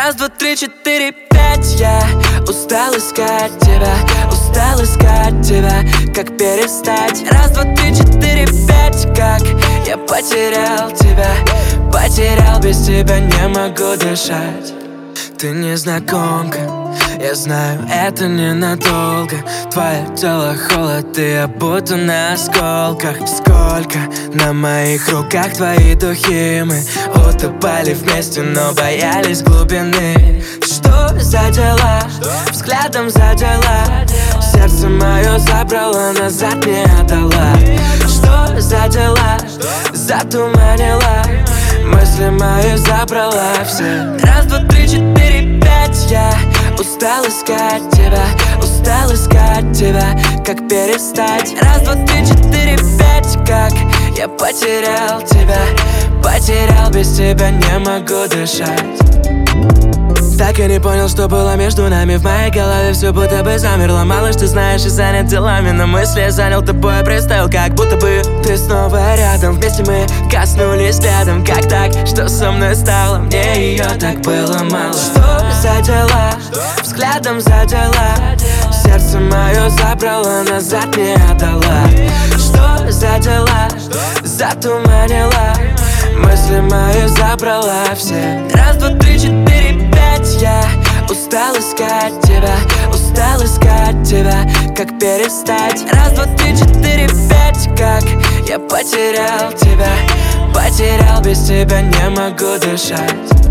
Раз, два, три, четыре, пять. Я устал искать тебя, устал искать тебя. Как перестать? Раз, два, три, четыре, пять. Как я потерял тебя, потерял, без тебя не могу дышать. Ты незнакомка, я знаю, это ненадолго. Твое тело холод, и я будто на осколках. Сколько на моих руках твои духи. Мы утопали вместе, но боялись глубины. Что за дела? Взглядом задела. Сердце мое забрало, назад не отдала. Что за дела? Затуманила. Мысли мои забрала все. Раз, два, три, четыре, пять. Я устал искать тебя, устал искать тебя. Как перестать? Раз, два, три, четыре, пять. Как я потерял тебя, потерял, без тебя не могу дышать. Так и не понял, что было между нами. В моей голове все будто бы замерло. Малыш, ты знаешь, и занят делами. Но мысли я занял тобой, представил, как будто бы ты снова рядом. Вместе мы коснулись рядом. Как так, что со мной стало? Мне ее так было мало. Что за дела? Взглядом задела. Сердце мое забрало, назад не отдала. Что за дела? Затуманила. Мысли мои забрала все. Раз, два, три, четыре, пять. Я устал искать тебя, устал искать тебя. Как перестать? Раз, два, три, четыре, пять. Как я потерял тебя, потерял, без тебя не могу дышать.